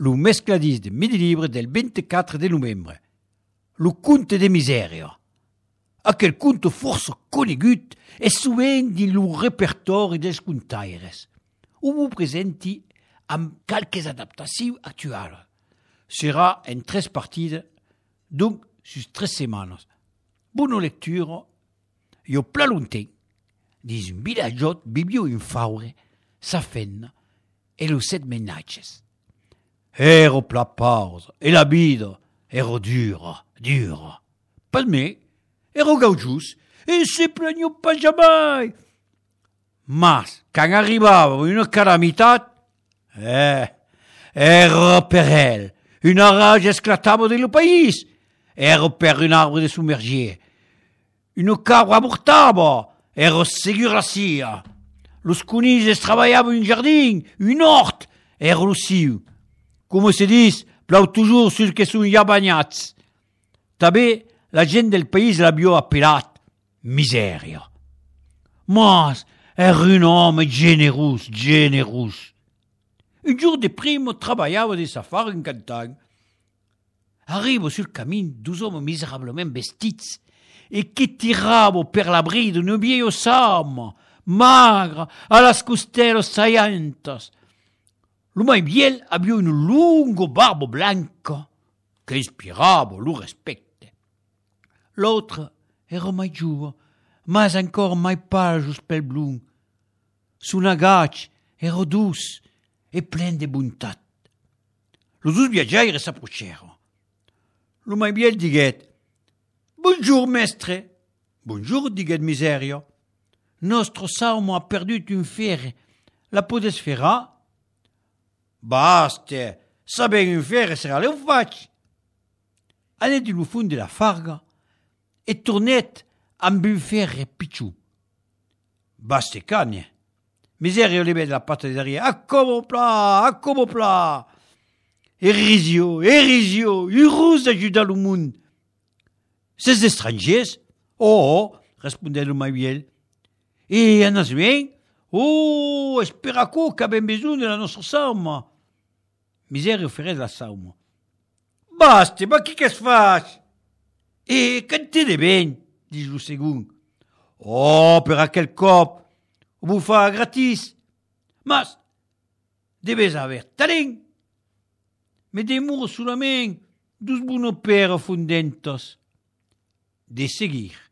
lo mescladis de Midi Libre del 24 de novembre. Lo conte de miseria. Aquel conte força conegut e sovint din lo repertori dels contaires. Ho presenti amb qualques adaptacions actuals. Serà en 3 partides, donc sus 3 setmanes. Bona lectura. Jo pla lonten, dins un villagiot viviu un faure, sa fenna e los 7 menatges. Ero pla pausa, e la vida ero dura. Pas me, ero gaudius, e se plagno pas jamais. Mas, quand arribava una calamitat, ero per el, una rage esclatava del país, ero per un arbre de submerger, una cabra abortava, ero segur la sia, los conilles travaillaven un jardin, un hort, ero lo siu. Come se dis, plau toujours sul que son ja bagnats. També la gent del país l'abbiò appelat miseria. Mas era un home generós. Un jour de primo travaillava de sa fare en cantant. Arriva sul camin 2 hommes miserablement vestits e che tirava per la bride un vieillo samo, magre, a las costellas saientas. Lo mai biel aveva un lungo barbo blanco che ispirava lo rispetto. L'autre era mai giuve, mas ancora mai page pel blum. Son agach era dus e plen de bontat. Los 2 viaggiaires s'approchèrent. Lo mai biel diguet: Bonjour, mestre. Bonjour, diguet miseria. Nostro salmo ha perdut un fere. La podes fera? Basta, sa ben un fere sera le faig. Allait du fond de la farga e tornet amb un fere picciu. Basta cagne. Miseria levait la patte derrière. A como pla. Erisio, un rose ajuda le monde. Ces étrangers? Oh, respondait le maiviel. E anas bien? Oh, esperaco qu'avem besoin de la nostra sauma. Miseria ferait la sauma. Basta, ma qui qu'es faig? E quanté de ben, dis lo segon. Oh, per aquel cop, ho fa gratis. Mas, debes haver talent. Me demuro solament 2 bono pera fondentos. De seguir.